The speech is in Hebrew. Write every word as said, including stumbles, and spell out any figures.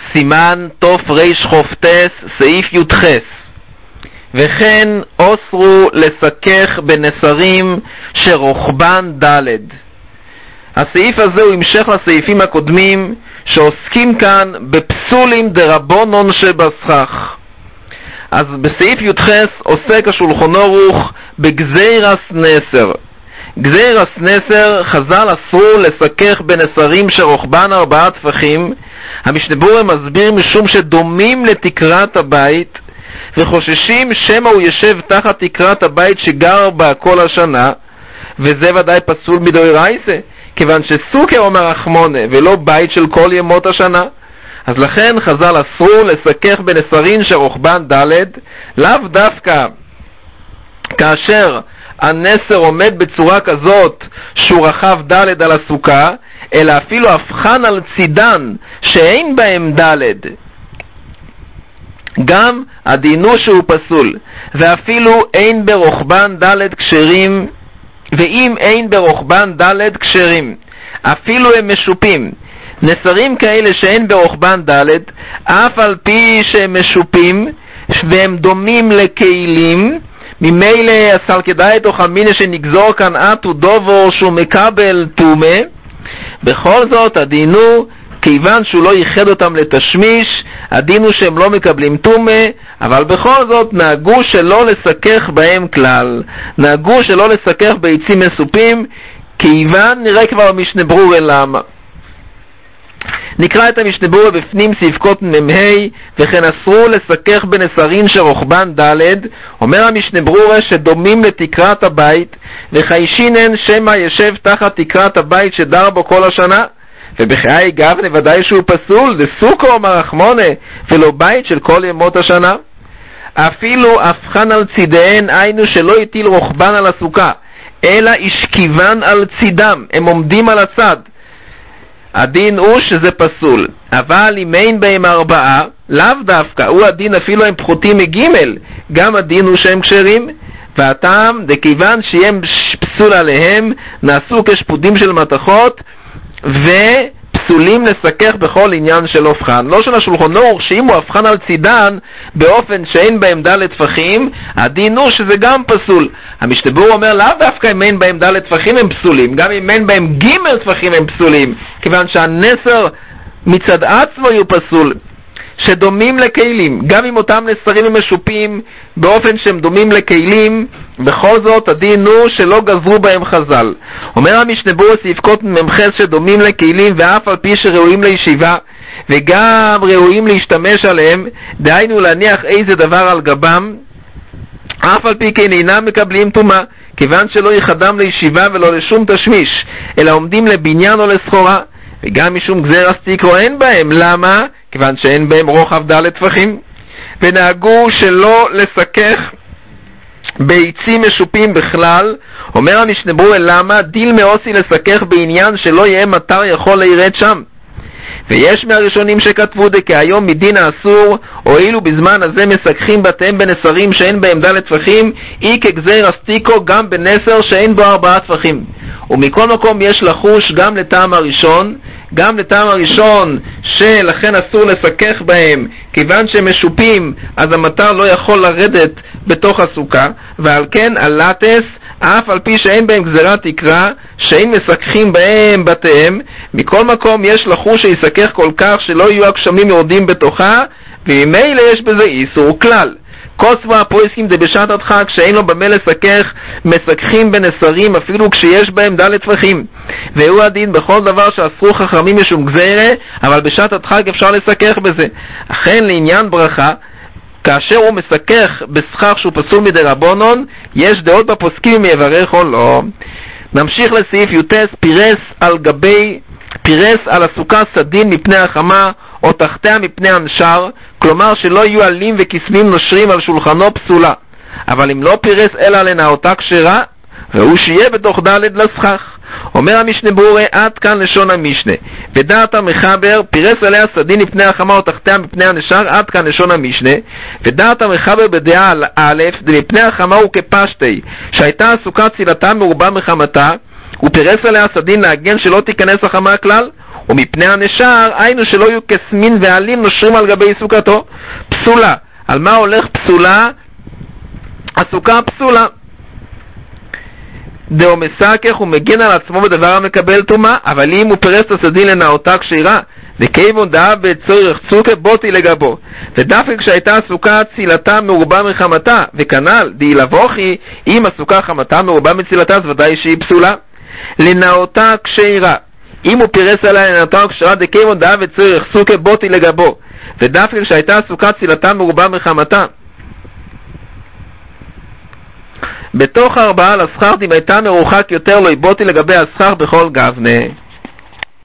סימן תוף ריש חופטס סעיף י"ח. וכן אוסרו לסכך בנסרים שרוחבן ד'. הסעיף הזה הוא המשך לסעיפים הקודמים שעוסקים כאן בפסולים דרבונון שבסכך. אז בסעיף י"ח עוסק השולחן ערוך בגזירס נסר. גזירס נסר, חז"ל אסרו לסכך בנסרים שרוחבן ארבעה טפחים. המשנה ברורה מסביר משום שדומים לתקרת הבית וחוששים שמא הוא ישב תחת תקרת הבית שגר בה כל השנה, וזה ודאי פסול מדאורייתא, כיוון שסוכר אומר רחמונה ולא בית של כל ימות השנה. אז לכן חז"ל אסרו לסכך בנסרים שרוחבן ד', לאו דווקא כאשר הנסר עומד בצורה כזאת שהוא רחב ד' על הסוכה, אלא אפילו הבחן על צידן שאין בהם ד', גם הדינו שהוא פסול. ואפילו אין ברוחבן ד' כשרים, ואם אין ברוחבן ד' כשרים אפילו הם משופים. נסרים כאלה שאין ברוחבן ד', אף על פי שהם משופים והם דומים לכלים, ממילא אסל כדאי תוך המינה שנגזור כאן אתו דובור שהוא מקבל תומה. בכל זאת הדינו, כיוון שהוא לא ייחד אותם לתשמיש, הדינו שהם לא מקבלים תומה, אבל בכל זאת נהגו שלא לסכך בהם כלל, נהגו שלא לסכך ביצים מסופים, כיוון נראה כבר משנה ברורה למה. נקרא את המשנה ברורה בפנים סעיפקות מ"ה. וכן אסרו לסכך בנסרים שרוחבן ד'. אומר המשנה ברורה שדומים לתקרת הבית, וחיישינן שמא ישב תחת תקרת הבית שדר בו כל השנה, ובחיי גבנה ודאי שהוא פסול, דסוכו אומר רחמונה ולא בית של כל ימות השנה. אפילו הבחן על צידיהן, היינו שלא יטיל רוחבן על הסוכה אלא ישכיבן על צידם, הם עומדים על הצד, הדין הוא שזה פסול. אבל אם אין בהם ארבעה, לאו דווקא, הוא הדין אפילו הם פחותים מגימל, גם הדין הוא שהם כשרים. והטעם דכיוון שהם פסול עליהם, נעשו כשפודים של מתכות ופסולים לסכך בכל עניין של הופכן. לא של השולחן ערוך שאם הוא הבחן על צידן באופן שאין בהם ד' טפחים, הדין הוא שזה גם פסול. המשנה ברורה אומר לאו דווקא אם אין בהם ד' טפחים הם פסולים, גם אם אין בהם ג' טפחים הם פסולים, כיוון שהנסר מצד עצמו הוא פסול. שדומים לכלים, גם אם אותם נסרים הם משופים באופן שהם דומים לכלים, בכל זאת הדין הוא שלא גזרו בהם חז"ל. אומר המשנה ברורה סעיפקות מ"ח שדומים לכלים ואף על פי שראויים לישיבה וגם ראויים להשתמש עליהם, דהיינו להניח איזה דבר על גבם, אף על פי כן אינם מקבלים טומאה, כיוון שלא יחדם לישיבה ולא לשום תשמיש, אלא עומדים לבניין או לסחורה. וגם משום גזירס תיקרו אין בהם. למה? כיוון שאין בהם רוחב ד' טפחים. ונהגו שלא לסכך ביצים משופים בכלל. אומר המשנה ברורה למה? דיל מאוסי לסכך בעניין שלא יהיה מטר יכול להירד שם. ויש מהראשונים שכתבו דקה היום מדין האסור, הואילו בזמן הזה מסככים בתיהם בנסרים שאין בהם ד' טפחים, אי כגזירס תיקרו גם בנסר שאין בו ארבעה טפחים. ומכל מקום יש לחוש גם לטעם הראשון, גם לטעם הראשון שלכן אסור לסכך בהם, כיוון שהם משופים אז המטר לא יכול לרדת בתוך הסוכה, ועל כן הלטס אף על פי שאין בהם גזירת תקרה שאין מסככים בהם בתיהם, מכל מקום יש לחוש שיסכך כל כך שלא יהיו הגשמים יורדים בתוכה, וממילא יש בזה איסור כלל. כוסבו הפויסקים דבשעת הדחק שאין לו במה לסכך, מסככים בנסרים אפילו כשיש בהם ד' טפחים, והוא הדין בכל דבר שאסרו חכמים משום גזירה, אבל בשעת הדחק אפשר לסכך בזה. אכן לעניין ברכה, כאשר הוא מסכך בסכך שהוא פסול מדרבנון, יש דעות בפוסקים אם יברך או לא. נמשיך לסעיף י"ט. פירס על גבי פירס על הסוכה סדין מפני החמה או תחתיה מפני הנשר, כלומר שלא יהיו עלים וכסמים נושרים על שולחנו פסולה. אבל אם לא פירס אלא לנאותה כשרה, והוא שיהיה בתוך ד' לסכך. אומר המשנה ברורה עד כאן לשון המשנה. ודעת המחבר פירס עליה סדין מפני החמה או תחתיה מפני הנשר, עד כאן לשון המשנה. ודעת המחבר בדעה א' דמפני החמה הוא כפשטי שהייתה הסוכה צילתה מרובה מחמתה, הוא פירס עליה סדין להגן שלא תיכנס החמה כלל, ומפני הנשר, היינו שלא יהיו כסמין ועלים נושרים על גבי סוכתו. פסולה. על מה הולך פסולה? הסוכה פסולה. דאו מסכך הוא מגן על עצמו בדבר המקבל תומה, אבל אם הוא פרס את הסדין לנאותה כשירה, וכיוון דאב בצורך צוקה בוטי לגבו, ודווקא כשהייתה הסוכה צילתה מרובה מחמתה, וכנ"ל די לבוכי, אם הסוכה חמתה מרובה מצילתה, אז ודאי שהיא פסולה. לנאותה כשירה, אם הוא פרס עליה לנאותה כשירה, דכיוון דאב בצורך צוקה בוטי לגבו, ודווקא כשהייתה הסוכה צילתה מרובה מחמתה, בתוך ארבעה לסחר, אם הייתה מרוחק יותר לא יבוטי לגבי הסחר בכל גבנה.